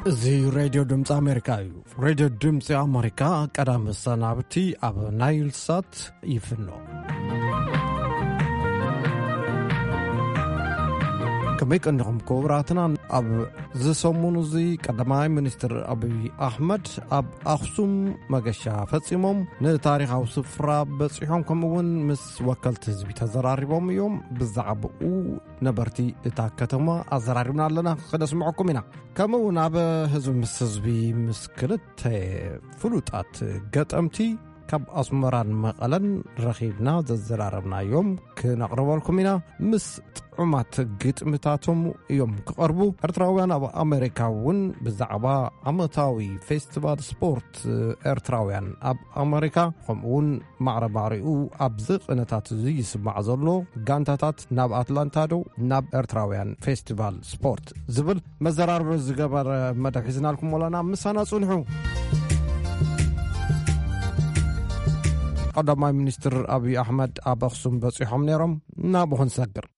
زي راديو دمس أمريكا راديو دمس أمريكا قدام السنابتي أب نايل سات يفنو كميك أنهم كوراتنا أب زسمون زي قدماء منستر أبي أحمد أب أخصم مغشا فتسمهم نتاريخ أو سفرة بسيحهم كمون مس وكالت زبي تزراربهم يوم بالزعبقو نبرتي تاكتما أزراربنا لنا خدس معكم هنا كمون أب هزو مسزبي مسكلت فلوتات قطمتي كاب أسمران مقالن رخيبنا زراربنا يوم كنقرب لكم هنا مس عمات قطمتاتهم يوم كقربو ارتراويان أبو أمريكاون بالزعبا عمتاوي فيستيفال سبورت ارتراويان أب أمريكا خمون معرباريو أبزق نتات زي سمع زلو قانتاتات ناب أتلانتادو ناب ارتراويان فيستيفال سبورت زبل مزرار برزقبر مدحيزنا لكم ولنا مسانا صنحو قدماء منستر أبي أحمد أبخصم بصيحهم نيرم نابوهن سقر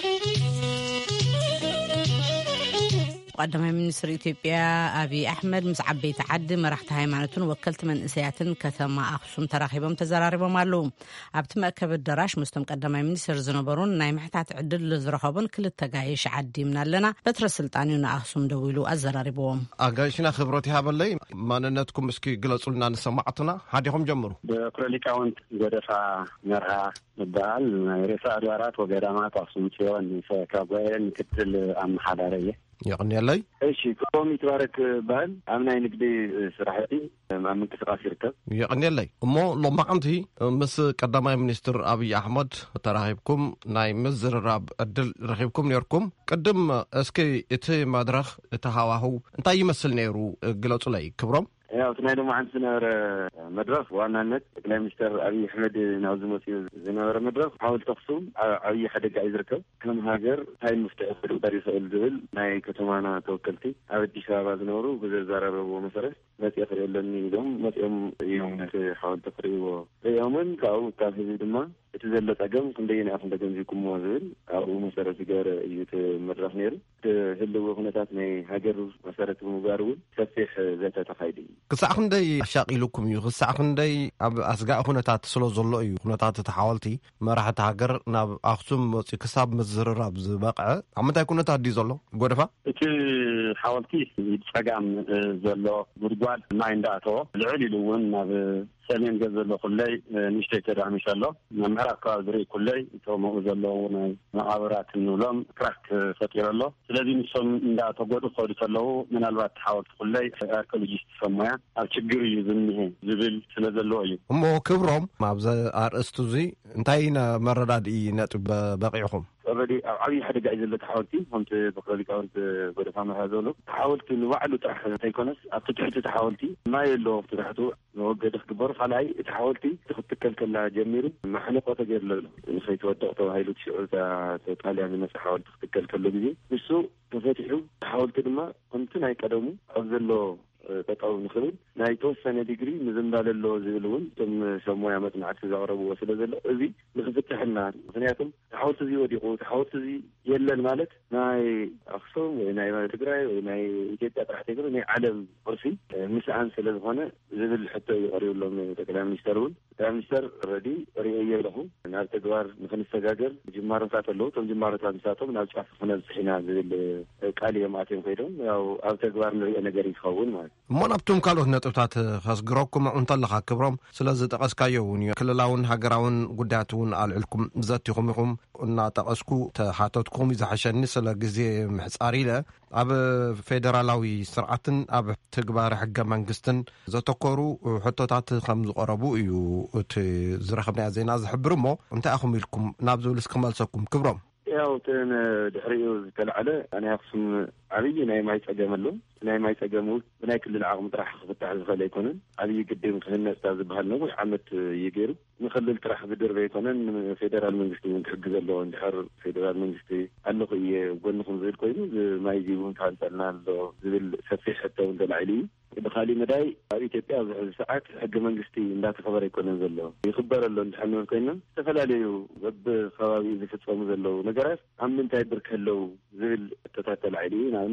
قدماء منستر إثيوبيا أبي أحمد مسعب بيت عد مرحت هايمانتون وكلت من إسياتن كثما أخصم تراخيبهم تزراربهم معلوم أبت مأكب الدراش مستم قدماء منستر زنبرون نايمحتات عدل لزرخوبون كل التقايش عدي من لنا بتر السلطانيون أخصم دويلو الزراربهم أقايشنا خبرتي هذا اللي ما ننتكم مسكي قلصوا لنا نسمعتنا هاديهم جمروا بكرولي كاونت قدفع مرها مبال رفاع دوارات وقدامات أخصم تيوان فكابوين كتل أم حضارية يعني لي ايش كومي تبارك بال امنا نقدي صراحتي ما من تسقى سيرتك يعني لي مو لو ما عندي مس قداماء منستر ابي احمد تراهبكم ناي مزرراب ادل رخيبكم نيركم قدم اسكي اتي مدرخ تهاواهو انت يمثل نيرو قلصوا لي كبرم ያው ትናይዶ ማንስ ነበር መድረክ ዋናነት ጠቅላይ ሚኒስትር አብይ አህመድ ናውዝሞት ዝነበረ መድረክ ሓውል ተኽሱም አብይ ሓደጋ ይዝርከብ ከም ሃገር ታይም ምፍትሕ በሪሰል ዝብል ናይ ከተማና ተወከልቲ ኣብ አዲስ አበባ ዝነበሩ ብዘዛረበው መሰረት መጽየት የለኒ ኢሎም መጽየም የሆነት ሓውል ተፍሪዎ ያውምን ካው ካፍዚ ድማ የተዘለጠ ገም እንደየና አፍ እንደገንዚኩም ወዝብል አው መሰረት ገረ እዩት መድረክ ነር ህልው ሁነታት ናይ ሃገር መሰረት ሙጋርው ሰፊሕ ዘተ ተፋይዲ ክሳዕ ክንደይ ኣሻቂሉኩም እዩ ክሳዕ ክንደይ ኣብ ኣስጋእ ኩነታት ስለ ዘሎ እዩ ኩነታት ተሓወልቲ መራሕቲ ሃገር ናብ ኣክሱም ወፂ ክሳብ ምዝርራብ ዝበቕዐ ኣብ ምንታይ ኩነታት ዲ ዘሎ ጎደፋ እቲ ሓወልቲ ይፀጋም ዘሎ ጉድጓድ ማይ እንዳኣተዎ ልዕል ኢሉ እውን ናብ ሰሜን ገዘሎ ኩለይ ንሽተይ ተዳሚሻሎ መምሕር ኣካባቢ ዝርኢ ኩለይ እቶምኡ ዘለዉ ናይ መቃብራት እንብሎም ክራክ ፈጢረሎ ስለዚ ንሶም እንዳተጎዱ ከዱ ከለዉ ምናልባት ሓወልቲ ኩለይ ኣርኪኦሎጂስት ሰሞያ ኣብ ችግር እዩ ዝኒሄ ዝብል ስለ ዘለዎ እዩ እሞ ክብሮም ኣብዛ ኣርእስቱ እዚ እንታይ መረዳድኢ ነጥብ በቂዕኹም already عبي حدا قاعد يزلت حاولتي قمت بقرا كاونت بدفع مع هذول حاولت الوعد طرح تيكونس ابتدحت تحاولتي ما يلو فتحته وقد خبر فلاي تحاولتي تخطك كلها جميرو ما حلقه تغير له نسيت ودقته هايلو تشعر تطالع من حاولت تخطك كله بيجي بس تفتحوا حاولت لما قمت ناي قدمو افضلوا ተጣው ንخل ናይ ተወሰነ ዲግሪ ምዝምባለሎ ዝብሉን ቶም ሰሞያ መጥናዕት ዘቅረቡ ወስለ ዘሎ እዚ ንፍትሕና ምክንያቱም ተሓውልቲ እዚ ወዲቁ ተሓውልቲ እዚ የለን ማለት ናይ ኣክሱም ወይ ናይ ትግራይ ወይ ናይ ኢትዮጵያ ጥራሕቲ ይግሩ ናይ ዓለም ቅርሲ ምስኣን ስለ ዝኾነ ዝብል ሕቶ ይቀርብሎም ጠቅላይ ሚኒስተሩን ጠቅላይ ሚኒስተር ረዲ ሪእየ ለኹ ናብ ተግባር ንክንሰጋገር ጅማሮታት ኣለዉ ቶም ጅማሮታት ንሳቶም ናብ ጫፍ ክነብፅሕና ዝብል ቃል እዮም ኣትዮም ከይዶም ያው ኣብ ተግባር ንሪኦ ነገር ይኸውን ማለት ሞናብቱም ካልኦት ነጥብታት ከስግረኩም እንተለኻ ክብሮም ስለዚ ጠቀስካዮ እውን ክልላውን ሃገራውን ጉዳያት እውን ኣልዕልኩም ዘቲኹም ኢኹም እናጠቀስኩ ተሓተትኩም ዝሓሸኒ ስለ ግዜ ምሕፃር ኢለ ኣብ ፌደራላዊ ስርዓትን ኣብ ትግባር ሕገ መንግስትን ዘተኮሩ ሕቶታት ከም ዝቀረቡ እዩ እቲ ዝረኸብናዮ ዜና ዝሕብር እሞ እንታይ ኣኹም ኢልኩም ናብ ዝብልስ ክመልሰኩም ክብሮም ያው ተን ድሕሪኡ ዝተልዓለ ኣነ ኣክሱም ዓብይ ናይ ማይ ፀገም ኣሎ ናይ ማይ ፀገም ብናይ ክልል ዓቕሚ ጥራሕ ክፍታሕ ዝኽእል ኣይኮነን ዓብይ ግድብ ክህነፅ ዝብሃል ነው ዓመት ይገይሩ ንክልል ጥራሕ ብድርበ ኣይኮነን ፌደራል መንግስቲ እውን ክሕግዝ ኣለዎ እንድሕር ፌደራል መንግስቲ ኣለኹ እየ ጎንኩም ዝብል ኮይኑ ማይ ዚቡን ካንፀልና ኣሎ ዝብል ሰፊሕ ሕቶ ተላዒሉ بخالي مداي ኢትዮጵያ ኣብዚ ሰዓት ሕገ መንግስቲ እንዳተኸበረ ይኮነን ዘሎ ይኽበር ኣሎ እንድሕር ኮይና ተፈላለዩ በብ ከባቢ ዝፍጸሙ ዘለው ነገራት ኣብ ምንታይ ብርክ ኣለው ዝብል ተታተል ዓይዲ ናብነት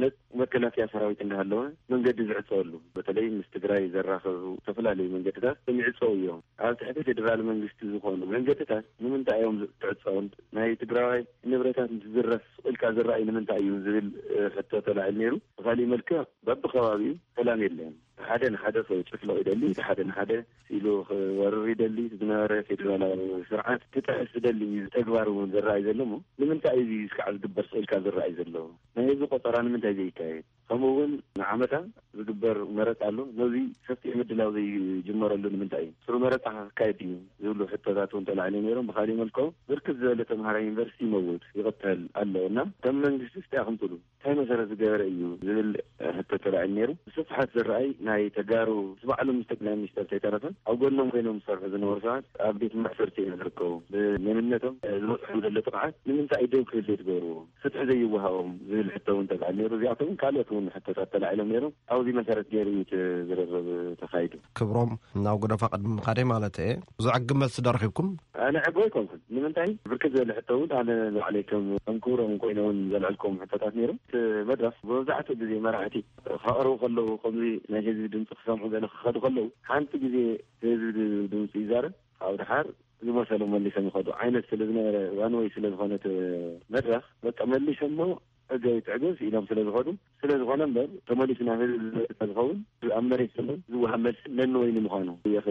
መከላከያ ሰራዊት እንዳለው መንገድ ዝዕጸሉ በተለይ ምስ ትግራይ ዘራኸቡ ተፈላለዩ መንገድታት የሚዕጸው እዮም ኣብ ትሕቲ ፌደራል መንግስቲ ዝኾኑ መንገድታት ንምንታይ እዮም ዝዕጸውን ናይ ትግራይ ንብረታት ዝዝረፍ ኢልካ ዝረአይ ንምንታይ እዩ ዝብል ሕቶ ተላዒሉ ነይሩ ብኻሊእ መልክዕ በብኸባቢኡ ሰላም የለን ሓደ ንሓደ ጭፍለቕ ይደሊ ሓደ ንሓደ ሲሉ ወርር ይደሊ ዝነበረ ፌደራላዊ ስርዓት ክጥሕስ ይደሊ ተግባር እውን ዝረአይ ዘሎ ሞ ንምንታይ እዩ እስካዕ ዝግበር ኢልካ ዝረአይ ዘሎ ናይ ህዝቢ ቆጠራ ንምንታይ ዘይካየድ ከምኡውን ንዓመታ ዝግበር መረፃ ኣሎ ነዚ ሰፊሕ ምድላው ዘይጅመረሉ ንምንታይ እዩ ስሩ መረፃ ካየድ እዩ ዝብሉ ሕቶታት እውን ተላዕሉ ነይሮም ብኻሊእ መልክዑ ብርክት ዝበለ ተምሃራይ ዩኒቨርሲቲ ይመውት ይቕተል ኣለና ከም መንግስቲ ስቲኣኹም ትብሉ እንታይ መሰረት ዝገበረ እዩ ዝብል ሕቶ ተላዕሉ ነይሩ ብስፍሓት ዝረአይ ናይ ተጋሩ ዝባዕሎም ጠቅላይ ሚኒስተር ተይተረፈን ኣብ ጎኖም ኮይኖም ዝሰርሑ ዝነበሩ ሰባት ኣብ ቤት ማእሰርቲ እዮም ዝርከቡ ብመንነቶም ዝመፅሑ ዘሎ ጥቕዓት ንምንታይ ደው ክህሉ ትገብርዎ ፍትሒ ዘይወሃቦም ዝብል ሕቶ እውን ተላዕሉ ነይሩ እዚኣቶም ካልኦት እውን ሕቶታት ተላዒሎም ነይሮም ኣብዚ መሰረት ገይሩ ዝርርብ ተኻይዱ ክብሮም ናብ ጉደፋ ቅድሚ ካደይ ማለት እየ ዝዕግም መልሲ ደረኺብኩም ኣነ ዕግቦ ኣይኮንኩን ንምንታይ ብርክት ዝበለ ሕቶ እውን ኣነ ንባዕለይከም ክብሮም ኮይኖውን ዘልዕልኩም ሕቶታት ነይሮም መድረኽ መብዛሕትኡ ግዜ መራሕቲ ከቕርቡ ከለዉ ከምዚ ናይ ህዝቢ ድምፂ ክሰምዑ ገለ ክኸዱ ከለዉ ሓንቲ ግዜ ህዝቢ ድምፂ ይዛረብ ኣብ ድሓር ዝመሰሉ መሊሶም ይኸዱ ዓይነት ስለ ዝነበረ ዋን ወይ ስለ ዝኾነት መድረኽ በቃ መሊሶሞ እገይ ትዕገዝ ኢሎም ስለ ዝኸዱ ስለ ዝኾነ እምበር ተመሊስና ዝኸውን ኣብ መሬት ዘሎ ዝወሃብ መልሲ ነንወይኒ ምዃኑ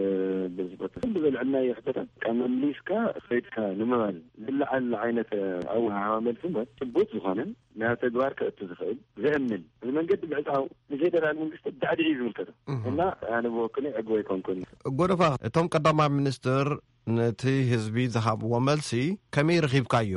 ብዘልዕልና ሕቶታት መሊስካ ከይድካ ንምባል ዝለዓል ዓይነት ኣወሃሃባ መልሲ እምበር ፅቡቅ ዝኾነ ናብ ተግባር ከእቱ ዝኽእል ዘእምን እዚ መንገዲ ብዕፃው ንፌደራል መንግስቲ ዳዕድዒ ዝምልከቶ እና ኣነ ብወክለይ ዕግቦ ኣይኮንኩን ጎደፋ እቶም ቀዳማይ ሚኒስትር ነቲ ህዝቢ ዝሃብዎ መልሲ ከመይ ረኺብካዮ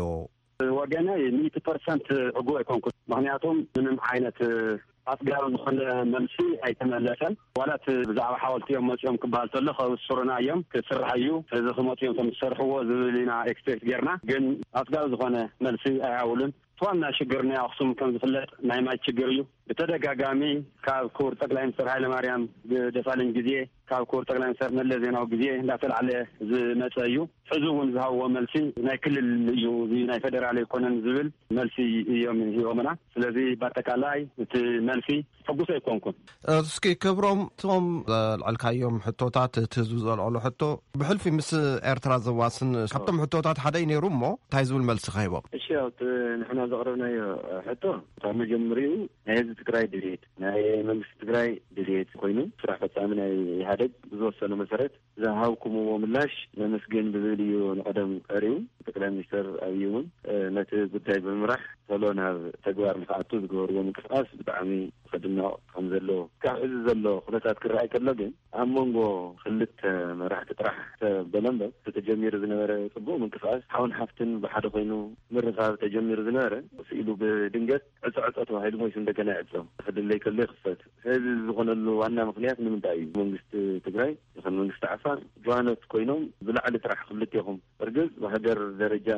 ወገነ 100% ዕግቦ ኣይኮንኩን ምክንያቱም ምንም ዓይነት ኣስጋሩ ዝኾነ መልሲ ኣይተመለሰን ዋላት ብዛዕባ ሓወልቲዮም መፅኦም ክበሃል ተሎ ከብስሩና እዮም ክስራሕ እዩ እዚ ክመፅኦም ከም ዝሰርሕዎ ዝብል ኢና ኤክስፔክት ጌርና ግን ኣስጋሩ ዝኾነ መልሲ ኣይሃውሉን ዋና ሽግር ናይ ኣክሱም ከም ዝፍለጥ ናይ ማይ ችግር እዩ ብተደጋጋሚ ካብ ክቡር ጠቅላይ ሚኒስትር ሃይለማርያም ደሳለኝ ግዜ ካብ ክቡር ጠቅላይ ሚኒስትር መለስ ዜናዊ ግዜ እንዳተላዕለ ዝመፀ እዩ ሕዚ እውን ዝሃብዎ መልሲ ናይ ክልል እዩ ናይ ፌደራል ኣይኮነን ዝብል መልሲ እዮም ሂቦምና ስለዚ በአጠቃላይ እቲ መልሲ ሕጉስ ኣይኮንኩን እስኪ ክብሮም እቶም ዘልዕልካዮም ሕቶታት እቲ ህዝቢ ዘልዕሉ ሕቶ ብሕልፊ ምስ ኤርትራ ዘዋስን ካብቶም ሕቶታት ሓደ ነይሩ እሞ እንታይ ዝብል መልሲ ኸሂቦም እሺ ንሕና ዘቕረብናዮ ሕቶ ካብ መጀመሪኡ ናይ ህዝቢ ትግራይ ድሌት ናይ መንግስቲ ትግራይ ድሌት ኮይኑ ስራሕ ፈጻሚ ናይ ኢህአዴግ ብዝወሰነ መሰረት ዝሃብኩምዎ ምላሽ ነመስገን ብዝብል እዩ ንቀደም ቀሪቡ ጠቅላይ ሚኒስትር ኣብይ እውን ነቲ ጉዳይ ብምምራሕ ቶሎ ናብ ተግባር ንክኣቱ ዝገበርዎ ምንቅስቃስ ብጣዕሚ ከድንቕ ከም ዘሎ ካብ ሕዚ ዘሎ ኩነታት ክረኣይ ከሎ ግን ኣብ መንጎ ክልተ መራሕቲ ጥራሕ በለምበር ተጀሚሩ ዝነበረ ፅቡቅ ምንቅስቃስ ሓውን ሓፍትን ብሓደ ኮይኑ ምርኻብ ተጀሚሩ ዝነበረ ኢሉ ብድንገት ዕፀ ተባሂሉ ሞይሱ እንደገና ይዕፀው ክድለይ ከሎ ይኽፈት እዚ ዝኾነሉ ዋና ምክንያት ንምንታይ እዩ መንግስቲ ትግራይ ይኹን መንግስቲ ዓፋር ጀዋኖት ኮይኖም ብላዕሊ ጥራሕ ክልቲኹም እርግጥ ብሃገር ደረጃ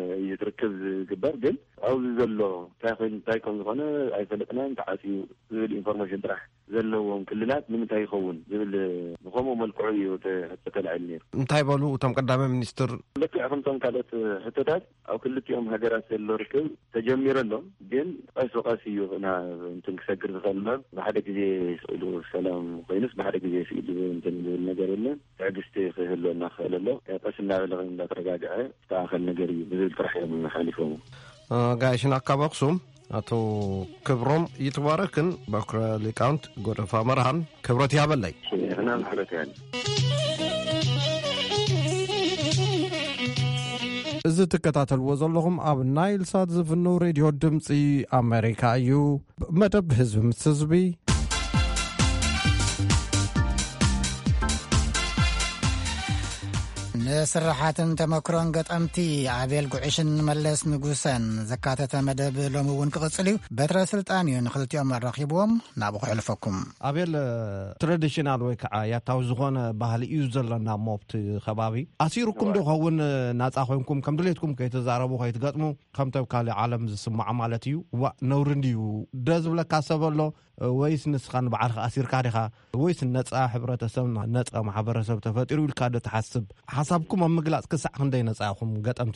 ይትርክብ ዝግበር ግን ኣብዚ ዘሎ እንታይ ከም ዝኾነ ኣይፈለጥናን ተዓፅዩ ዝብል ኢንፎርሜሽን ጥራሕ ዘለዎም ክልላት ንምንታይ ይኸውን ዝብል ብኸምኡ መልክዑ እዩ ተላዒሉ ነይሩ እንታይ በሉ እቶም ቀዳማይ ሚኒስትር ልክዕ ከምቶም ካልኦት ሕቶታት ኣብ ክልቲኦም ሃገራት ዘሎ ርክብ ተጀሚሩ ኣሎ ግን ቀስ በቀስ እዩ እንትን ክሰግር ዝኽእል ብሓደ ግዜ ስኢሉ ሰላም ኮይኑስ ብሓደ ግዜ ስኢሉ እንትን ዝብል ነገር የለን ትዕግስቲ ክህልወና ክኽእል ኣሎ ቀስ እናበለ እንዳተረጋግዐ ዝተኣኸል ነገር እዩ ብዝብል ጥራሕ እዮም ሓሊፎም ጋይሽን ኣካብ ኣክሱም አቶ ክብሮም ይትባረክን በኩረ ሊቃውንት ጎደፋ መርሃን ክብረት ያበላይ እኛም ክብረት ያለ እዚ ትከታተልዎ ዘለኹም ኣብ ናይል ሳት ዝፍነው ሬድዮ ድምፂ ኣሜሪካ እዩ መደብ ህዝቢ ምስ ህዝቢ ንስራሓትን ተመክሮን ገጠምቲ ኣቤል ጉዕሽን መለስ ንጉሰን ዘካተተ መደብ ሎሚ እውን ክቕፅል እዩ በትረ ስልጣን እዩ ንክልቲኦም ረኺብዎም ናብኡ ክሕልፈኩም ኣቤል ትራዲሽናል ወይ ከዓ ያታዊ ዝኾነ ባህሊ እዩ ዘለና ሞብቲ ከባቢ ኣሲሩኩም ድኸውን ናፃ ኮይንኩም ከም ድሌትኩም ከይተዛረቡ ከይትገጥሙ ከምቶም ካልእ ዓለም ዝስማዕ ማለት እዩ ዋ ነውሪ እንድዩ ደዝብለካ ሰበሎ ወይስ ንስኻን በዓልካ ኣሲርካ ዲኻ ወይስ ነፃ ሕብረተሰብ ነፃ ማሕበረሰብ ተፈጢሩ ኢልካ ዶ ትሓስብ ሓሳብኩም ኣብ ምግላፅ ክሳዕ ክንደይ ነፃ ኢኹም ገጠምቲ እሱ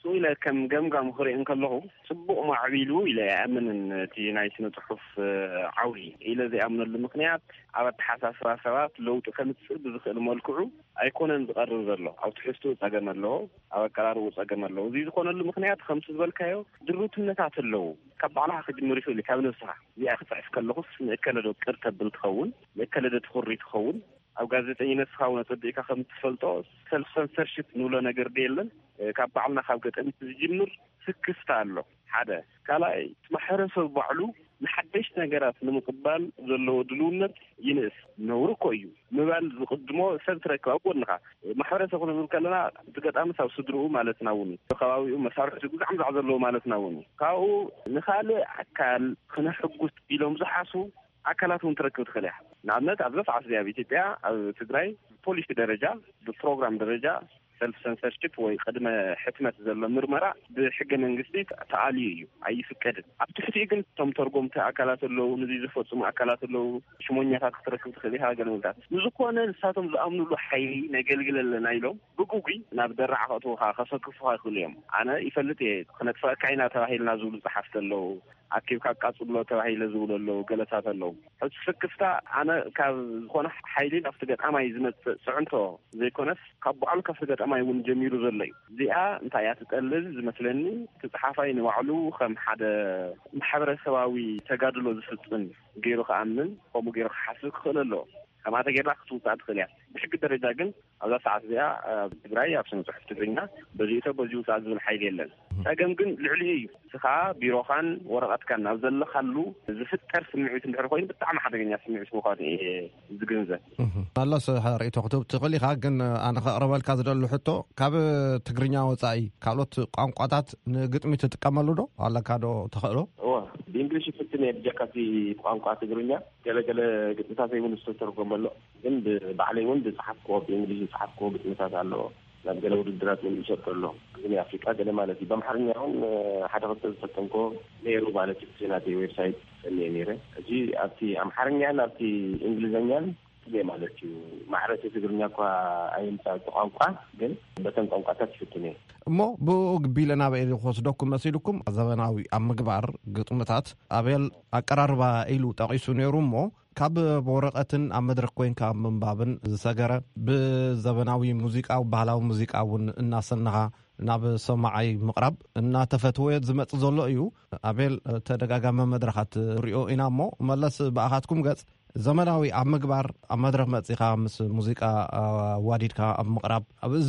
إلى كم جمجم خرين كله سبق معبيلو إلى أمن تينايس نتحف عولي إلى ذي أمن المقنعات على حساس راسات لو تخمت سرد ذخل مالكعو أيكون نقرر له أو تحسوا تجمع له أو قراروا تجمع له ذي يكون المقنعات 5 بالكايو دروت النتاعت له كبعلها خد مريفو اللي كابن الصح ذي أخذ عسكر له نأكله كرتب بالتخون نأكله تخري تخون أو جازتين نسخة تصدق كم تفلتوا سلف سنسرشيب نولا نجر ديلن كبعلنا خلقت أنت تجمر سكستالله هذا كلا محرس بعلو محدش نجارات نمقبل زلوا دلونا ينس نورو كويو مبال قدمه سنترك أقولنا محرس أقول لك لنا تقدر أمس أو صدره مالت ناوني خلاوي مسار تقول عم زعزلوا مالت ناوني كاو نخالي أكل خنا حقوس إلهم زحاسو أكلاتهم تركوا خليها نعمت أبزف عصرية بيتبع تدري بوليس درجة بالبروغرام درجة سلف سنسرشيب ويقدم حكمة زل مرمرة بحق منقصدي تعاليه أي فكرة أبتحتي قلت تم ترقم تأكلات اللو نزيز فوتسم أكلات اللو شمونية تركوا تخليها قلمتات نزقونا لساتهم زأمنوا له حي نقلقل لنايلو بقوقي نابدر عقطوها خاصة كفوها كل يوم أنا يفلتي خنت فاكعينا تراهي لنازول زحفت اللو أكيد كاكاسو له تراهي لزول اللو قلسات اللو فكفتا أنا كون حيلين أفتقد أما يزمت سعنته زي كونس كبعل كفتقد أما يون جميل زلي زي أنت ياتتقلل مثلني تتحافين وعلو خم حدا محبر سواوي تقادلو زفتن غيرو خامن قومو غيرو حاسق خلالو كما تجرب خطوات خليها بحق الدرجة جن هذا ساعة زيا براي أبسط صحف تبينا بزيته بزيو ساعة زين حي جلنا ساعة جن العلي سخاء بيروخان ورقة كان نزل خلو زفت كرس من عيسى الحرقين بتعمل حدا جن يسمع اسمه قاضي زجنزة الله سبحانه رأيته كتب تقولي خاجن أنا قرب الكادر اللي حطه كاب تقرنيا وصاي كالوت قام قطعت نقط ميت تكملوا ده على كادو تخلو بإنجليزي فتني بجاكتي قام قطع تقرنيا كلا قط متاسي ونستر قبله جن بعليهم بصحفكو بإنجليزي صحفكو بتمتاز على نبغى الدراسة من شرط الله في أفريقيا ده مالتي بمحرني هون حدا قلت ستنكو نيرو مالتي سيناتي ويب سايت اللي نيره أجي أبتي أمحرني أنا أبتي إنجليزيا ده مالتي معرفة تقولني كوا أيام ساعة قامقة جن بتن قامقة تشوفني مو بقبيلنا بإيد خصدكم مسيلكم زماناوي أم جبار قطمتات أبيل أقراربا إلو تقيسو نيرو مو كاب بورقتن أم مدرك وين كاب من بابن زسجرة بزماناوي موسيقى أو بعلاو موسيقى أو الناس إنها ناب سماعي مقرب إنها تفتويت زمت زلوا أيو أبيل تدقق أم مدركات ريو إنامو ملص بأخاتكم جت زماناوي أم جبار أم مدرك متسيقى مس موسيقى واديد كا أم مقرب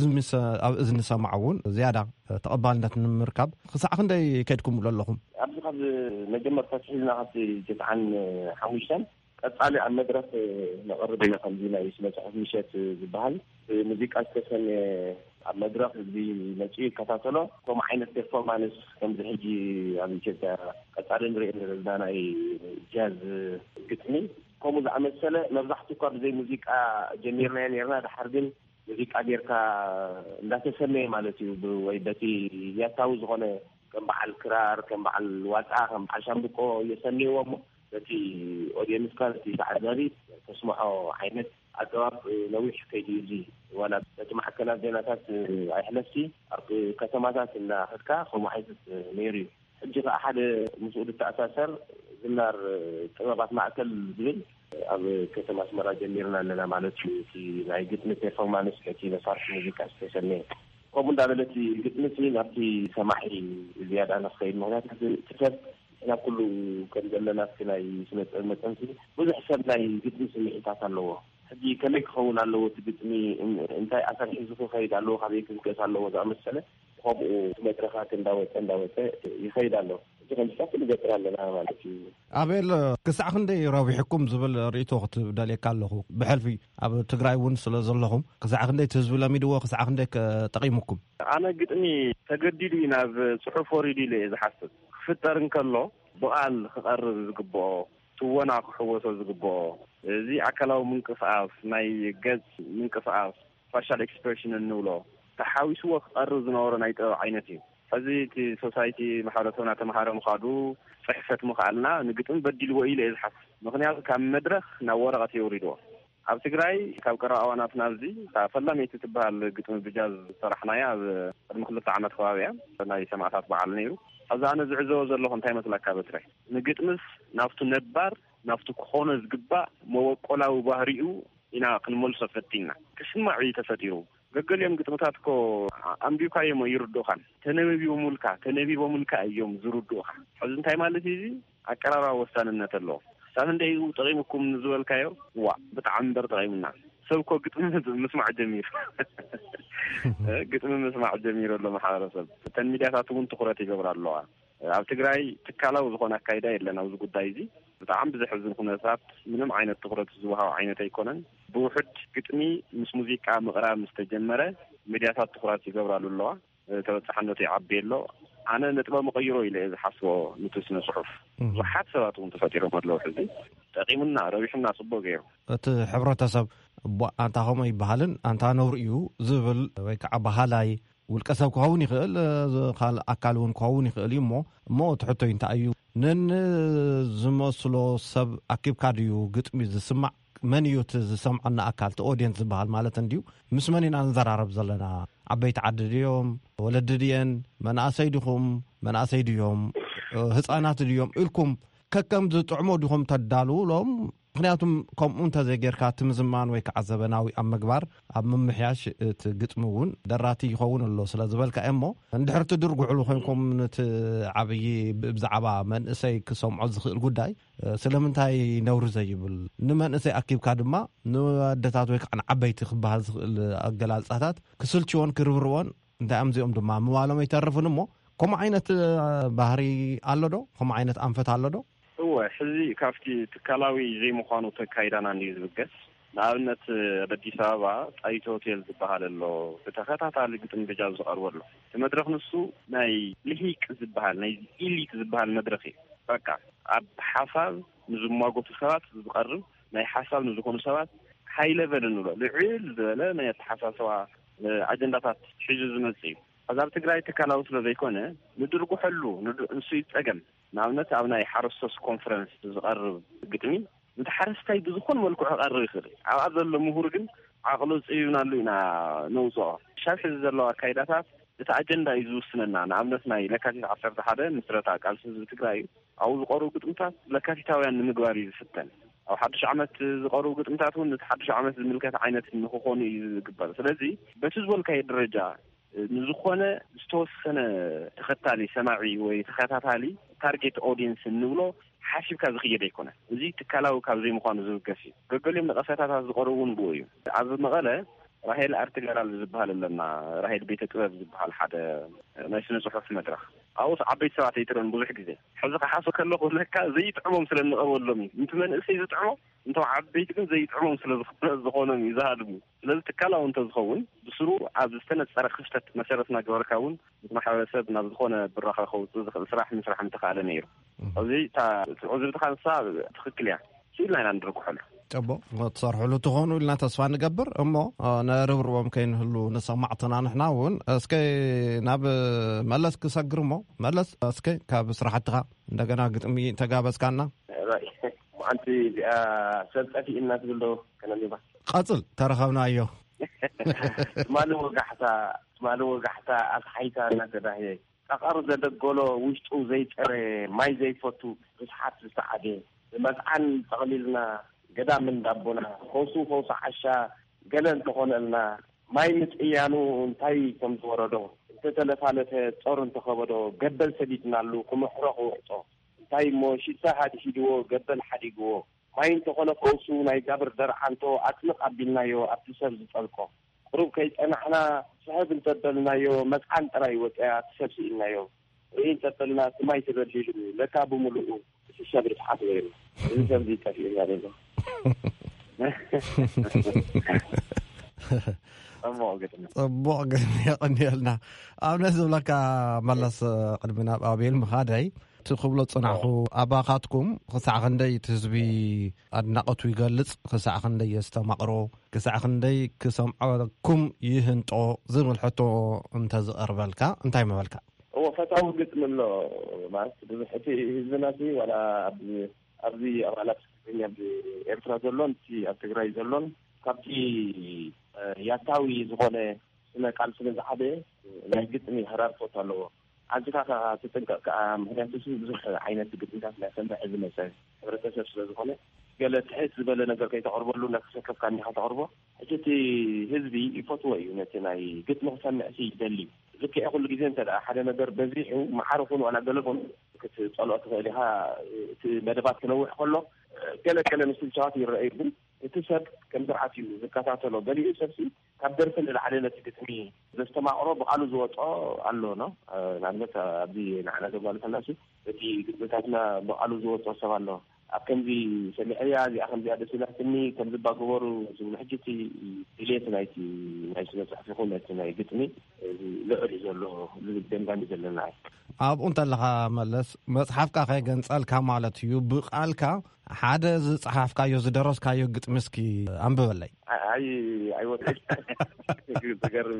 أبإذن سماعون زيادة تقبلنا نمركب خص عندي كيدكم ولا لهم أبغى نجمع تسهيلنا هذي جتعن حويشان أتعلق على المدرسة نقرب إلى خمسين يسمى مشات زبال موسيقى أساسا على المدرسة دي نجي كتاصله وما حين الترفورمانس كم بيجي عم كذا أتعلم رأي دانا جاز قتني كم إذا عمل سنة نرجعت كار زي موسيقى جميلة يعني أنا حردين موسيقى أمريكا لا تسمى مالتي ويبتي يتاوز هنا كم بعل كرار كم بعل واتع كم بعل شامبكو يسميه التي أودينس كانت تعذري تسمعوا عينت أدوار نويش كيجي ولا تجمع كلام ديناتات أحلسي كتماتات إن حكا خو محيط ميري جاء أحد مسؤول التأساسر زنار طلبات معكل زين أو كتمات مراجع ميرنا لنا مالتي في نايجت مثل فمانس كتير صار موسيقى استشني قبل ده التي جت مثل نبتي سماحي زيادة أنا خير مهنات تفهم أنا كله كان جلنا فينا يسمت المتنسي وإذا حسبنا يجتني سمعي تعطلوه هدي كلك خون على لو تجتني أنت أصلا حزقه خير على لو خبيك كيس على لو زعم السنة خب ومترخات انداوت يخير على لو جرم شكل جتر على لنا مالتي أبيل كسع خندي رابحكم زبل ريتو خت دالك الله بحلفي أب تجري ونسل زلهم كسع خندي تزبل ميدو كسع خندك تقيمكم أنا جتني تجديدي ناف صحف وريدي لي إذا حسيت فترن كله بقال خقرب زقبو تونا خحوسو زقبو زي أكلوا من كفاف ناي جز من كفاف فاشل إكسبريشن النولو تحاويسوا خقرب زنور نايت عينتي فزي تي سوسايتي محاولتنا تمهار مخادو صحفة مخالنا نقطن بدل وإلى إذ حس مغنيات كم مدرخ نورغة يوريدو ኣብ ትግራይ ካብ ቀረባ ኣዋናት ናብዚ ፈላሜት ትበሃል ግጥም ብጃዝ ሰራሕናያ ቅድሚ 2 ዓመት ከባቢያ ናይ ሰማዕታት በዓል ነይሩ ኣዛ ኣነ ዝዕዘቦ ዘለኹ እንታይ መስለካ በትራይ ንግጥምስ ናብቱ ነባር ናብቱ ክኾነ ዝግባእ መወቆላዊ ባህሪኡ ኢና ክንመልሶ ፈቲና ክስማዕ ተፈጢሩ ገገልዮም ግጥምታት ኮ ኣምቢውካዮም ይርድኡኻን ተነቢቦሙልካ እዮም ዝርድኡኻ ሕዚ እንታይ ማለት እዚ ኣቀራርባ ወሳንነት ኣለዎ ሳንደዩ ጠቂምኩም ዝበልካዮ ዋ ብጣዕሚ ጠቂምና ሰብኮ ግጥም ምስማዕ ጀሚር ግጥም ምስማዕ ጀሚር ኣሎ ማሕበረሰብ ተን ሚድያታት እውን ትኩረት ይገብራ ኣለዋ ኣብ ትግራይ ትካላዊ ዝኾነ አካይዳ የለን ኣብዚ ጉዳይ እዚ ብጣዕሚ ብዝሕዝን ኩነታት ምንም ዓይነት ትኩረት ዝወሃብ ዓይነት ኣይኮነን ብውሕድ ግጥሚ ምስ ሙዚቃ ምቕራብ ምስ ተጀመረ ሚድያታት ትኩረት ይገብራሉ ኣለዋ ተበጻሕነቱ ይዓብየሎ ኣነ ነጥበ መቀይሮ ኢለ ዝሓስቦ ንትስነ ጽሑፍ ብዙሓት ሰባት እውን ተፈጢሮም ኣለዉ ሕዚ ጠቂሙና ረቢሕና ጽቡቅ ገይሩ እቲ ሕብረተሰብ ኣንታ ኸመይ ይበሃልን ኣንታ ነውር እዩ ዝብል ወይ ከዓ ባህላይ ውልቀ ሰብ ክኸውን ይኽእል ኣካል እውን ክኸውን ይኽእል እዩ እሞ ትሕቶይ እንታይ እዩ ዝመስሎ ሰብ ኣኪብካ ድዩ ግጥሚ ዝስማዕ መን እዩ ዝሰምዐና ኣካል እቲ ኦዲየንስ ዝበሃል ማለት እንድዩ ምስ መን ኢና ንዘራረብ ዘለና ዓበይቲ ዓዲ ድዮም ወለዲ ድየን መናእሰይ ዲኹም መናእሰይ ድዮም ህፃናት ድዮም ኢልኩም ከከም ዝጥዕሞ ዲኹም ተዳልውሎም ምክንያቱም ከምኡ እንተዘይጌርካ እቲ ምዝማን ወይ ከዓ ዘበናዊ ኣብ ምግባር ኣብ ምምሕያሽ እቲ ግጥሚ እውን ደራቲ ይኸውን ኣሎ ስለ ዝበልካ እሞ እንድሕርቲ ድርጉዕሉ ኮይንኩም ነቲ ዓብዪ ብዛዕባ መንእሰይ ክሰምዖ ዝኽእል ጉዳይ ስለምንታይ ነውሪ ዘይብል ንመንእሰይ ኣኪብካ ድማ ንወደታት ወይ ከዓ ንዓበይቲ ክበሃል ዝኽእል ኣገላልጻታት ክስልችዎን ክርብርዎን እንታይ ኣምዚኦም ድማ ምባሎም ኣይተርፍን እሞ ከምኡ ዓይነት ባህሪ ኣሎ ዶ ከምኡ ዓይነት ኣንፈት ኣሎ ዶ ሕዚ ካብቲ ትካላዊ ዘይምዃኑ ተካይዳና እንዲዩ ዝብገስ ንኣብነት ኣዲስ ኣበባ ጣይቱ ሆቴል ዝበሃል ኣሎ ብተኸታታሊ ግጥም ብጃዝ ዝቐርቡ ኣሎ እቲ መድረኽ ንሱ ናይ ልሂቅ ዝበሃል ናይ ኢሊት ዝበሃል መድረኽ እዩ በቃ ኣብ ሓሳብ ንዝሟጎቱ ሰባት ዝቐርብ ናይ ሓሳብ ንዝኾኑ ሰባት ሃይ ሌቨል እንብሎ ልዕል ዝበለ ናይ ኣተሓሳስባ ኣጀንዳታት ሒዙ ዝመጽእ እዩ ኣብ ትግራይ ትካላዊ ስለ ዘይኮነ ንድርጉሐሉ ንሱ ይጸገም ንኣብነት ኣብ ናይ ሓረስቶስ ኮንፈረንስ ዝቐርብ ግጥሚ እንተ ሓረስታይ ብዝኾነ መልክዑ ክቐርብ ይኽእል ኣብኣ ዘሎ ምሁር ግን ዓቕሉ ፅዩናሉ ኢና ነውፅኦ ሻብ ሕዚ ዘለዋ ኣካይዳታት እቲ ኣጀንዳ እዩ ዝውስነና ንኣብነት ናይ ለካቲት 11 ምስረታ ቃልሲ ህዝቢ ትግራይ እዩ ኣብኡ ዝቐርቡ ግጥምታት ለካቲታውያን ንምግባር እዩ ዝፍተን ኣብ ሓድሽ ዓመት ዝቐርቡ ግጥምታት እውን እቲ ሓድሽ ዓመት ዝምልከት ዓይነት ንክኾኑ እዩ ዝግበር ስለዚ በቲ ዝበልካዮ ደረጃ ንዝኾነ ዝተወሰነ ተኸታሊ ሰማዒ ወይ ተኸታታሊ ታርጌት ኦዲየንስ እንብሎ ሓሲብካ ዝኽየድ ኣይኮነ እዚ ትካላዊ ካብ ዘይምዃኑ ዝብገስ እዩ ገገልዮም ነቐሳታት ዝቐርቡን ብኡ እዩ ኣብ መቐለ ራሄል ኣርት ጋራል ዝበሃል ኣለና ራሄል ቤተ ጥበብ ዝበሃል ሓደ ናይ ስነ ጽሑፍ መድረኽ ኣብኡ ዓበይቲ ሰባት ኣይትረን ብዙሕ ግዜ ሕዚ ክሓሶ ከለኹ ለካ ዘይጥዕሞም ስለ ንቐበሎም እዩንቲ መንእሰይ ዝጥዕሞ እንቶም ዓበይቲ ግን ዘይጥዕሞም ስለ ዝኾኖም እዩ ዝሃድሙ ስለዚ ትካላዊ እንተዝኸውን ብስሩ ኣብ ዝተነፀረ ክፍተት መሰረትና ገበርካ እውን እቲ ማሕበረሰብ ናብ ዝኾነ ብራኸ ከውፅእ ዝኽእል ስራሕ ምስራሕ ምተኻእለ ነይሩ ኣብዚ ዕዝብትኻ ንሳ ትኽክል እያ ሲኢልና ኢና ንድርጉሐሉ ፅቡቅ ትሰርሕሉ ትኾኑ ኢልና ተስፋ ንገብር እሞ ነርብርቦም ከይንህሉ ንሰማዕትና ንሕና እውን እስከ ናብ መለስ ክሰግር እሞ መለስ እስከ ካብ ስራሕትኻ እንደገና ግጥሚ ተጋበዝካና ማዓንቲ እዚኣ ሰልጠፊ ኢና ትብል ዶ ከነኒባ ቀፅል ተረኸብናዮ ማለ ወጋሕታ ኣስሓይታ እናተዳህየ ጠቐር ዘደገሎ ውሽጡ ዘይፀረ ማይ ዘይፈቱ ርስሓት ዝተዓደ መፅዓን ጠቕሊልና ገዳም እንዳቦና ፈውሱ ዓሻ ገለ እንተኾነልና ማይ ምጥያኑ እንታይ ከም ዝወረዶ እንተተለፋለተ ጦር እንተኸበዶ ገበል ሰዲድናሉ ክምሕረቕ ውዕጦ እንታይ ሞ ሽሳ ሓዲሽድዎ ገበል ሓዲግዎ ማይ እንተኾነ ፈውሱ ናይ ጋብር ደርዓንቶ ኣጥምቕ ኣቢልናዮ ኣብቲ ሰብ ዝጠልቆ ቁሩብ ከይፀናሕና ስሕብ እንተበልናዮ መፅዓን ጥራይ ወፅያ ትሰብ ስኢልናዮ ወይ እንተበልና ትማይ ተበሊሉ ለካ ብምሉኡ ሰብ ርስሓት ገይሩ እዚ ሰብ ዝጠፊኡ ያለሎ ፅቡቅ ግን የቕኒየልና ኣብነት ዝብለካ መለስ ቅድሚ ናብ ኣቤል ምኻደይ እቲ ክብሎ ፅናዕኹ ኣባኻትኩም ክሳዕ ክንደይ እቲ ህዝቢ ኣድናቐቱ ይገልጽ ክሳዕ ክንደይ የስተማቕሮ ክሳዕ ክንደይ ክሰምዖኩም ይህንጦ ዝብል ሕቶ እንተዝቐርበልካ እንታይ መበልካ ፈታዊ ግጥም ኣሎ ማለት ብዙሕ እቲ ህዝብና ዋላ ኣብ ኣብዚ ኣባላት ኤርትራ ዘሎን ኣብ ትግራይ ዘሎን ካብቲ ያታዊ ዝኾነ ስነ ቃል ስለ ዝሓደ ናይ ግጥሚ ህራርቶት ኣለዎ ኣንቲካ ተጠንቀቕ ከዓ ምክንያቱ ብዙሕ ዓይነት ግጥምታት ናይ ሰንበሕ ዝመሰል ሕብረተሰብ ስለ ዝኾነ ገለ ትሕት ዝበለ ነገር ከይተቕርበሉ እናተሰከፍካ እኒኻ ተቕርቦ እቲ ህዝቢ ይፈትዎ እዩ ነቲ ናይ ግጥሚ ክሰምዕ ይደሊ ዝክአ ኩሉ ግዜ እንተ ሓደ ነገር በዚሑ መሓር ኹን ዋላ ገለ ኹን ክትፀልኦ ትኽእል ኢኻ እቲ መደባት ክነውሕ ከሎ ገለ ምስልቻዋት ይረአዩ ግን እቲ ሰብ ከም ስርዓት እዩ ዝከታተሎ ገሊኡ ሰብሲ ካብ ደርፊ ንላዕሊ ነቲ ግጥሚ ዘስተማቕሮ ብቃሉ ዝወጦ ኣሎ ኖ ንኣብነት ኣብዚ ንዓና ዘጓሉ ከላሲ እቲ ግጥምታትና ብቃሉ ዝወጦ ሰብ ኣሎ ኣብ ከምዚ ሰሚዐያ እዚኣ ከምዚኣ ደስ ኢላትኒ ከም ዝባግበሩ ዝብሉ ሕጂ ድሌት ናይ ስነ ፅሑፍ ይኹን ነቲ ናይ ግጥሚ ልዕል እዩ ዘሎ ዝደንጋሚ ዘለና ኣብኡ እንተለኻ መለስ መፅሓፍካ ከይገንፀልካ ማለት እዩ ብቃልካ ሓደ ዝፀሓፍካዮ ዝደረስካዮ ግጥሚ እስኪ አንብበለይ ኣይወጥሕ ተገርሚ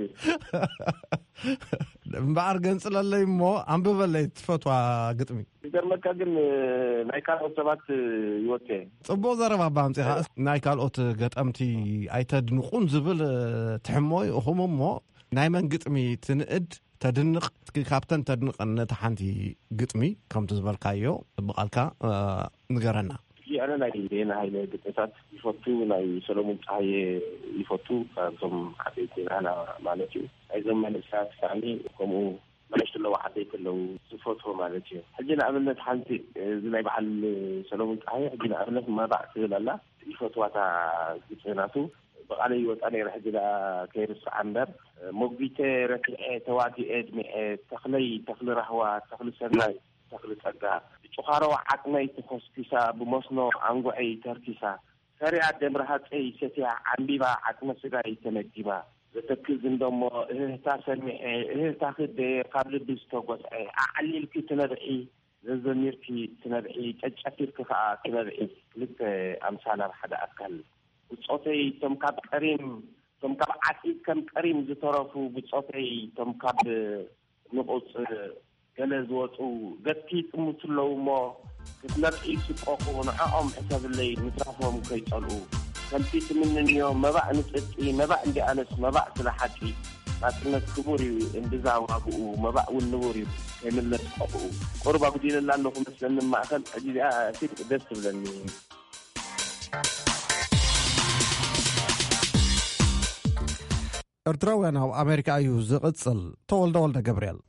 እምበኣር ገንፅለለይ እሞ አንብበለይ ትፈትዋ ግጥሚ ይገርመካ ግን ናይ ካልኦት ሰባት ይወጥሕ ፅቡቅ ዘረባ ባምፂኻ ናይ ካልኦት ገጠምቲ ኣይተድንቁን ዝብል ትሕሞ ኢኹም እሞ ናይ መን ግጥሚ ትንእድ ተድንቕ ካብተን ተድንቐን ነቲ ሓንቲ ግጥሚ ከምቲ ዝበልካዮ ብቃልካ ንገረና ኣነ ናይ ዜና ሃይለ ግጥምታት ይፈቱ ናይ ሰሎሞን ፀሃየ ይፈቱ ካብቶም ዓበይቲ ናና ማለት እዩ ናይዞም መንእሰያት ሳዕኒ ከምኡ መለሽቲ ኣለዉ ዓበይቲ ኣለዉ ዝፈትዎ ማለት እዩ ሕጂ ንኣብነት ሓንቲ እዚ ናይ በዓል ሰሎሞን ፀሃየ ሕጂ ንኣብነት መባዕ ትብል ኣላ ይፈትዋታ ግጥምናቱ ብቃለይ ይወጣ ነይረ ሕጂ ከይርስዓ እምበር ሞጊቴ ረክዐ ተዋዲኤ ድሚዐ ተኽሊ ራህዋ ተኽሊ ሰናይ ተኽሊ ፀጋ ጭኻሮ ዓቅመይ ተኮስኪሳ ብመስኖ አንጓዐይ ተርኪሳ ሰሪያ ደምረሃፀይ ሰትያ ዓንቢባ ዓቅመ ስጋይ ተመጊባ ዘተክዝ እንደሞ እህታ ሰሚዐ እህታ ክደ ካብ ልቢ ዝተጎስዐ ኣዓሊልኪ ትነብዒ ዘዘሚርኪ ትነብዒ ጨጨፊርኪ ከዓ ትነብዒ ክልተ ኣምሳል ኣብ ሓደ ኣካል ብፆተይ ቶም ካብ ቀሪም ቶም ካብ ዓፂድ ከም ቀሪም ዝተረፉ ብፆተይ ቶም ካብ ንቁፅ ገለ ዝወፁ ገቲ ጥሙት ኣለዉ እሞ ክትነብዒ ስቆኹ ንዕኦም ሕሰብለይ ምትራፎም ከይፀልኡ ከምቲ ትምንንዮ መባእ ንፅጢ መባእ እንዲኣነስ መባእ ስለ ሓቂ ናፅነት ክቡር እዩ እንድዛ ዋግኡ መባእ እውን ንቡር እዩ ከይምለስ ቆብኡ ቁርባ ጉዲለላ ኣለኹ መስለኒ ማእኸል ሕጂ እዚኣ ደስ ትብለኒ ኤርትራውያን ኣብ ኣሜሪካ እዩ ዝቕፅል ተወልደ ወልደ ገብርኤል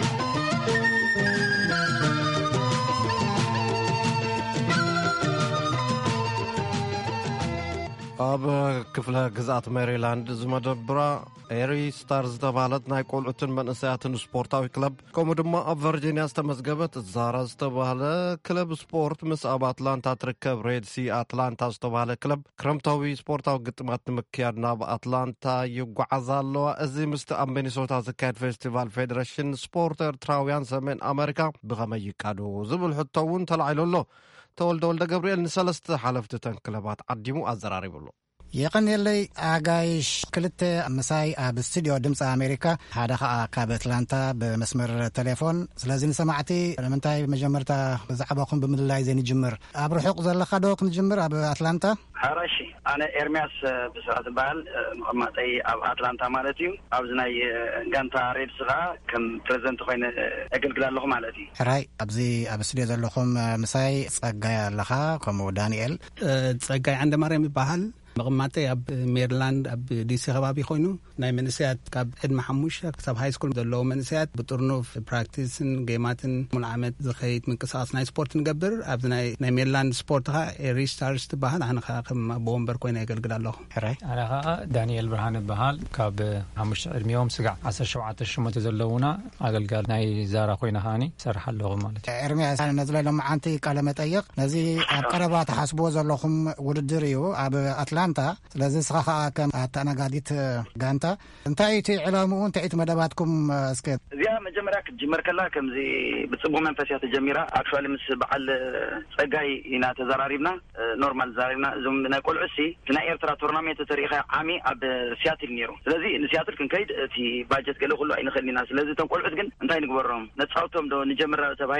ኣብ ክፍለ ግዛት ሜሪላንድ ዝመደብራ ኤሪ ስታር ዝተባሃለት ናይ ቆልዑትን መንእሰያትን ስፖርታዊ ክለብ ከምኡ ድማ ኣብ ቨርጂኒያ ዝተመዝገበት ዛራ ዝተባሃለ ክለብ ስፖርት ምስ ኣብ ኣትላንታ ትርከብ ሬድሲ ኣትላንታ ዝተባሃለ ክለብ ክረምታዊ ስፖርታዊ ግጥማት ንምክያድ ናብ ኣትላንታ ይጓዓዛ ኣለዋ እዚ ምስቲ ኣብ ሚኒሶታ ዝካየድ ፌስቲቫል ፌዴሬሽን ስፖርት ኤርትራውያን ሰሜን ኣሜሪካ ብኸመይ ይቃዱ ዝብል ሕቶ እውን ተላዒሉ ኣሎ ተወልደ ወልደ ገብርኤል ንሰለስተ ሓለፍትተን ክለባት ዓዲሙ ኣዘራሪብሎ የቀኒለይ ኣጋይሽ ክልተ ምሳይ ኣብ ስቱዲዮ ድምፂ ኣሜሪካ ሓደ ከዓ ካብ ኣትላንታ ብመስመር ቴሌፎን ስለዚ ንሰማዕቲ ንምንታይ መጀመርታ ብዛዕባኹም ብምልላይ ዘንጅምር ኣብ ርሑቕ ዘለካ ዶ ክንጅምር ኣብ ኣትላንታ ሓራሽ ኣነ ኤርሚያስ ብስራት በዓል መቐማጠይ ኣብ ኣትላንታ ማለት እዩ ኣብዚ ናይ ጋንታ ሬድስ ከዓ ከም ፕሬዚደንት ኮይነ ኣገልግል ኣለኹ ማለት እዩ ሕራይ ኣብዚ ኣብ ስቱዲዮ ዘለኹም ምሳይ ፀጋይ ኣለኻ ከምኡ ዳንኤል ፀጋይ ዓንደማርያም ይበሃል መቐማጠይ ኣብ ሜሪላንድ ኣብ ዲሲ ከባቢ ኮይኑ ናይ መንእሰያት ካብ ዕድመ 5 ክሳብ ሃይ ስኩል ዘለዉ መንእሰያት ብጥርኑፍ ፕራክቲስን ጌማትን ሙሉ ዓመት ዝኸይድ ምንቅስቃስ ናይ ስፖርት ንገብር ኣብዚ ናይ ሜሪላንድ ስፖርት ከዓ ኤሪ ስታርስ ትበሃል ኣነ ከዓ ከም ብወንበር ኮይነ የገልግል ኣለኹ ሕራይ ኣነ ከዓ ዳንኤል ብርሃን ይበሃል ካብ 5 ዕድሜኦም ስጋዕ 17 ሽሞት ዘለውና ኣገልጋል ናይ ዛራ ኮይነ ከዓኒ ሰርሕ ኣለኹ ማለት እዩ ኤርሚያስ ነዚ ላይ ሎማዓንቲ ቃለ መጠይቕ ነዚ ኣብ ቀረባ ተሓስብዎ ዘለኹም ውድድር እዩ ኣብ ኣትላንታ ስለዚ ስኻ ከዓ ከም ኣተኣናጋዲት ጋንታ እንታይ እቲ ዕላምኡ እንታይ እቲ መደባትኩም እስከ እዚኣ መጀመርያ ክትጅመር ከላ ከምዚ ብፅቡቅ መንፈስ እያ ተጀሚራ ኣክቹዋሊ ምስ በዓል ፀጋይ ኢና ተዘራሪብና ኖርማል ዘራሪብና እዞም ናይ ቆልዑሲ ናይ ኤርትራ ቱርናሜንት ተሪኢኻ ዓሚ ኣብ ሲያትል ነይሩ ስለዚ ንሲያትል ክንከይድ እቲ ባጀት ገለ ኩሉ ኣይንኽእልኒና ስለዚ እቶም ቆልዑት ግን እንታይ ንግበሮም ነፃውቶም ዶ ንጀምር ተባሂልና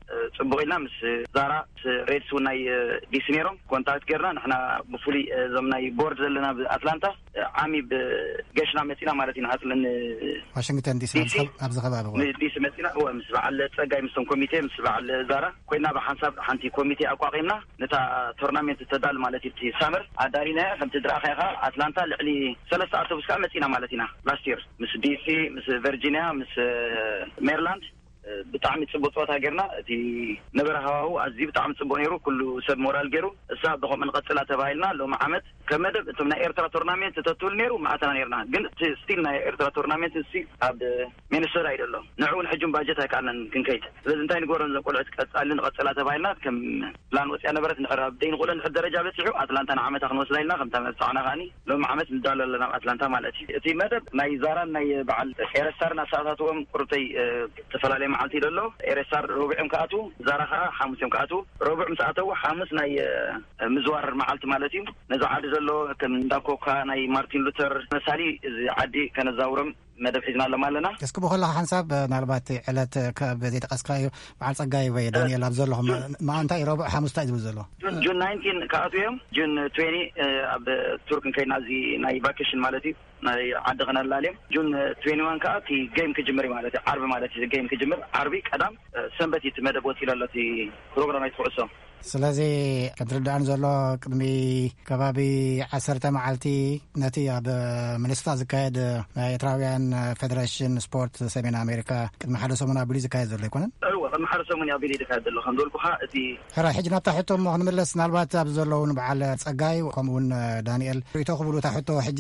ጽቡቕና ምስ ዛራ ሬድስ ናይ ዲስኔሮም ኮንታክት ገርና ንሕና ብፉሊ ዘምናይ ቦርድ ዘለና ብኣትላንታ ዓሚ ብገሽና መፂና ማለት ኢና ኣትለን ዋሽንግተን ዲሲ ኣብዚ ከባቢ ዲሲ መፂና ምስ በዓል ጸጋይ ምስቶም ኮሚቴ ምስ በዓል ዛራ ኮይና ብሓንሳብ ሓንቲ ኮሚቴ ኣቋቂምና ነታ ቶርናሜንት ተዳል ማለት እቲ ሳመር ኣዳሪና ከምቲ ድራኸኻ ኣትላንታ ልዕሊ 3 ኣውቶቡስ ከዓ መፂና ማለት ኢና ላስት ይር ምስ ዲሲ ምስ ቨርጂኒያ ምስ ሜሪላንድ ብጣዕሚ ጽቡቕ ጸወታ ገርና እቲ ነበረ ሃዋሁ ኣዝዩ ብጣዕሚ ጽቡቕ ነይሩ ኩሉ ሰብ ሞራል ገይሩ እሳ ብኸም እንቀጽላ ተባሂልና ሎም ዓመት ከመደብ እቶም ናይ ኤርትራ ቶርናሜንት ተተውል ነይሩ ማዕተና ነርና ግን ስቲል ናይ ኤርትራ ቶርናሜንት እሲ ኣብ ሚኒሶታ አይደለ ንዑን ሕጁም ባጀት ኣይካለን ክንከይድ ስለዚህ እንታይ ንጎረን ዘቆልዕት ቀጻልን ቀጽላ ተባሂልና ከም ፕላን ወጽያ ነበረት ንቀረብ ደይን ቆለን ደረጃ በጽሑ አትላንታ ዓመት ክንወስላይልና ከም ተመጽዓና ኻኒ ሎም ዓመት እንዳለለና አትላንታ ማለት እቲ መደብ ናይ ዛራን ናይ በዓል ኤረስታርና ሰዓታቶም ቁርተይ ተፈላለየ معلتي دلو إيرسار ربعهم كأتو زارخا حامسهم كأتو ربع مساعته حامس ناي مزوار معلت مالتي نزع عاد دلو كم داكوكا ناي مارتين لوتر مسالي عادي كان زاورم مدب حزنا لما لنا يسكبوا كلها حساب نالبات علت كبزيت قسكايو مع الصقاي وي دانيال ابزلهم ما انت ربع حامس تايز بزلو جون 19 كأتو يوم جون 20 اب تركن كاي نازي ناي فاكيشن مالتي ناي عدغنا اللاليم جون 21 كأتي جيم كجمري مالتي عرب مالتي جيم كجمر عربي قدام سنبتي تمدب وتيلالتي بروجرام يتفرسو ስለዚህ ከትርዳን ዘሎ ቅድሚ ከባቢ 10 መዓልቲ ነቲ ኣብ ሚኒሶታ ዝካየድ ናይ ኤርትራውያን ፌደሬሽን ስፖርት ሰሜን አሜሪካ ቅድሚ ሓደ ሰሙን ኣብ ቢሊ ዝካየድ ዘሎ ይኮነን ቅድሚ ሓደ ሰሙን ኣብ ቢሊ ዝካየድ ዘሎ ከም ደልኩ እቲ ሕራ ሕጂ ናብታ ሕቶ ክንምለስ ናልባት ኣብ ዘለውን በዓል ጸጋይ ከምኡውን ዳንኤል ሪቶ ክብሉ ታሕቶ ሕጂ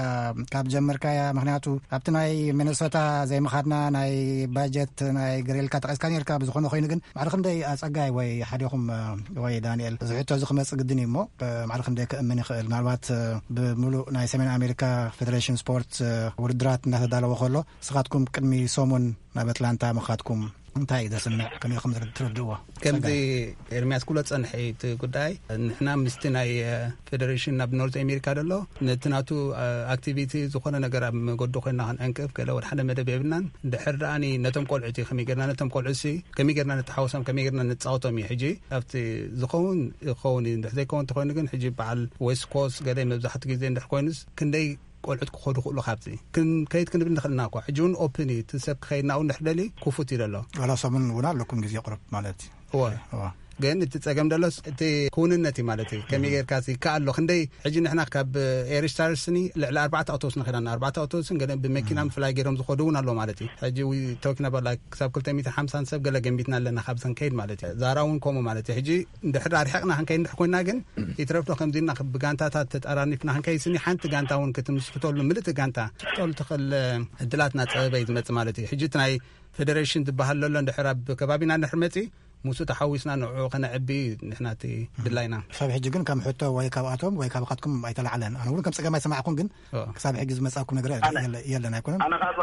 ካብ ጀመርካያ ምክንያቱ ኣብቲ ናይ ሚኒሶታ ዘይምኻድና ናይ ባጀት ናይ ግሬልካ ተቀስካ ነርካ ብዝኾነ ኮይኑ ግን ባዕልክ እንደይ ጸጋይ ወይ ሓደኹም ወይ ዳንኤል ዝሕቶ ዝኽመጽ ግድን እሞ ማዕልክ እንደ ከእምን ይኽእል ናልባት ብምሉእ ናይ ሰሜን አሜሪካ ፌደሬሽን ስፖርት ውድድራት እናተዳለወ ከሎ ስኻትኩም ቅድሚ ሰሙን ናብ አትላንታ መኻትኩም እንታይ ደስምዕ ከመይኩም ትርድእዎ ከምዚ ኤርሚያስ ኩሎ ጸንሐት ጉዳይ ንሕና ምስቲ ናይ ፌደሬሽን ናብ ኖርዝ አሜሪካ ደሎ ነትናቱ አክቲቪቲ ዝኾነ ነገር ኣብ መገዶ ኮይና ክንዕንቅፍ ገለ ወድ ሓደ መደብ የብልናን ድሕር ደኣኒ ነቶም ቆልዑቲ ከመይ ጌርና ነቶም ቆልዑሲ ከመይ ጌርና ነተሓውሶም ከመይ ጌርና ነፃወቶም እዩ ሕጂ ኣብቲ ዝኸውን ይኸውን እንድሕር ዘይከውን ተኮይኑ ግን ሕጂ በዓል ዌስት ኮስት ገለ መብዛሕትኡ ግዜ እንድሕር ኮይኑስ ክንደይ ቆልዑት ክኸዱ ክእሉ ካብዚ ከይድ ክንብል ንኽእልና እኳ ሕጂ እውን ኦፕን እዩ ትሰብ ክኸይድና እውን ንሕደሊ ክፉት እዩ ደሎ ዋላ ሰሙን እውን ኣለኩም ግዜ ቁርብ ማለት እዩ ግን እቲ ጸገም ደሎስ እቲ ኩንነት ማለት እዩ ከመይ ጌርካሲ ከኣሎ ክንደይ ሕጂ ንሕና ካብ ኤሪስታርስኒ ልዕሊ 4 ኣውቶቡስ ንኸዳና 4 ኣውቶቡስን ገለ ብመኪና ምፍላይ ገይሮም ዝኸዱ እውን ኣሎ ማለት እዩ ሕጂ ተወኪና ባላ ክሳብ 250 ሰብ ገለ ገንቢትና ኣለና ካብዘን ከይድ ማለት እዩ ዛራ እውን ከምኡ ማለት እዩ ሕጂ እንድሕር ኣርሒቕና ክንከይድ እንድሕር ኮይና ግን ይትረፍዶ ከምዚና ብጋንታታት ተጣራኒፍና ክንከይስኒ ሓንቲ ጋንታ እውን ክትምስክተሉ ምልእቲ ጋንታ ክትጠሉ ትኽእል ዕድላትና ፀበበይ ዝመጽእ ማለት እዩ ሕጂ እቲ ናይ ፌደሬሽን ዝበሃል ዘሎ እንድሕር ኣብ ከባቢና እንድሕር መጺ ሙሱ ተሓዊስና ንዑ ከነዕቢ ንሕናቲ ድላይና ክሳብ ሕጂ ግን ከም ሕቶ ወይ ካብኣቶም ወይ ካብካትኩም ኣይተላዕለን ኣነ እውን ከም ፀገም ኣይሰማዕኩም ግን ክሳብ ሕጂ ዝመጻኩም ነገር የለን ኣይኮነን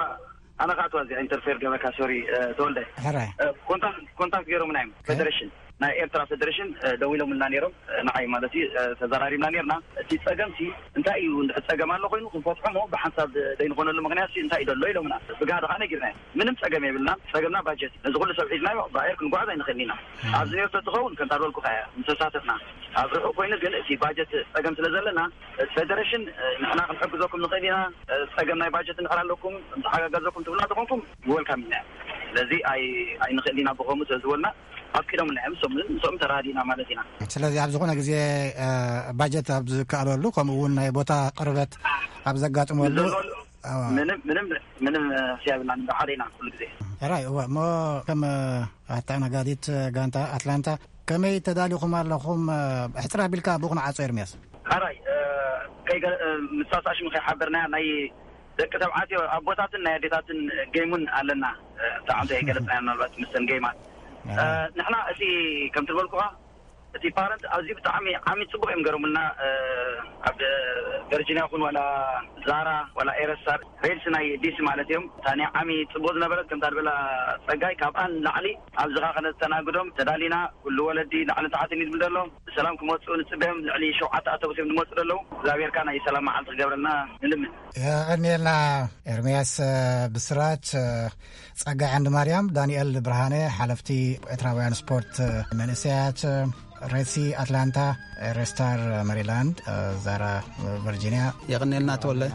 ኣነ ካትዋ እዚ ኢንተርፌር ገበካ ሶሪ ተወልደ ሕራይ ኮንታክት ገይሮም ናይ ፌደሬሽን ናይ ኤርትራ ፌደሬሽን ደዊሎምና ነይሮም ንዓይ ማለት ተዘራሪብና ነርና እቲ ጸገምቲ እንታይ እዩ ጸገም ኣሎ ኮይኑ ክንፈትሖሞ ብሓንሳብ ዘይንኾነሉ ምክንያት እንታይ እዩ ደሎ ኢሎምና ብጋድ ኻነ ጌርና ምንም ጸገም የብልና ጸገምና ባጀት እዚ ኩሉ ሰብ ሒዝናዮ ባኤር ክንጓዓዝ ኣይንኽእልኒና ኣብዚ ኔርቶ ትኸውን ከም ታደልኩ ኸያ ምተሳተፍና ኣብ ርሑቕ ኮይኑ ግን እቲ ባጀት ጸገም ስለ ዘለና ፌደሬሽን ንሕና ክንሕግዘኩም ንኽእል ኢና ጸገም ናይ ባጀት ንቕር ኣለኩም እንተሓጋገዘኩም ትብልና ተኾንኩም ወልካም ኢና ስለዚ ኣይንኽእልኒና ብኸምኡ ስለዝበልና ኣኪዶም ንዕም ሶም ተራዲና ማለት ኢና ስለዚ ኣብ ዝኾነ ግዜ ባጀት ኣብ ዝከኣለሉ ከምኡውን ናይ ቦታ ቅርበት ኣብ ዘጋጥመሉ ምንም ሲያብና ንሓደና ኩሉ ግዜ ራይ እሞ ከም ኣታናጋዲት ጋንታ ኣትላንታ ከመይ ተዳሊኹም ኣለኹም ሕፅራ ቢልካ ብኹን ዓጾ ኤርሚያስ ራይ ምሳሳሽም ከይሓበርና ናይ ደቂ ተባዕትዮ ኣቦታትን ናይ ኣዴታትን ጌሙን ኣለና ብጣዕሚ ገለፅና ምናልባት ምስተን ጌማት ንሕና እቲ ከም ትበልኩኻ እቲ ፓረንት ኣብዚ ብጣዕሚ ዓሚ ፅቡቅ እዮም ገርሙልና ኣብ ቨርጂኒያ ኩን ወላ ዛራ ወላ ኤረስታር ሬልስ ናይ ዲሲ ማለት እዮም ታኒ ዓሚ ፅቡቅ ዝነበረት ከምታ ድበላ ፀጋይ ካብኣን ላዕሊ ኣብዝኻ ከነተናግዶም ተዳሊና ኩሉ ወለዲ ላዕሊ ታሕትን ይዝብል ዘሎ ብሰላም ክመፁ ንፅበዮም ልዕሊ 7 ኣውቶቡስ እዮም ዝመፁ ዘለዉ እግዚአብሔርካ ናይ ሰላም መዓልቲ ክገብረልና ንልምን የቀኒልና ኤርምያስ ብስራት ፀጋይ ዓንዲ ማርያም ዳንኤል ብርሃነ ሓለፍቲ ኤርትራውያን ስፖርት መንእሰያት ሬሲ አትላንታ ሬስታር ሜሪላንድ ዛራ ቨርጂኒያ የቀኒልና ተወለ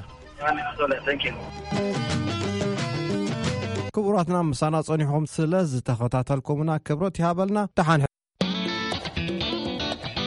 ክቡራትና ምሳና ጸኒሖም ስለ ዝተኸታተልኩምና ክብረት ይሃበልና ተሓን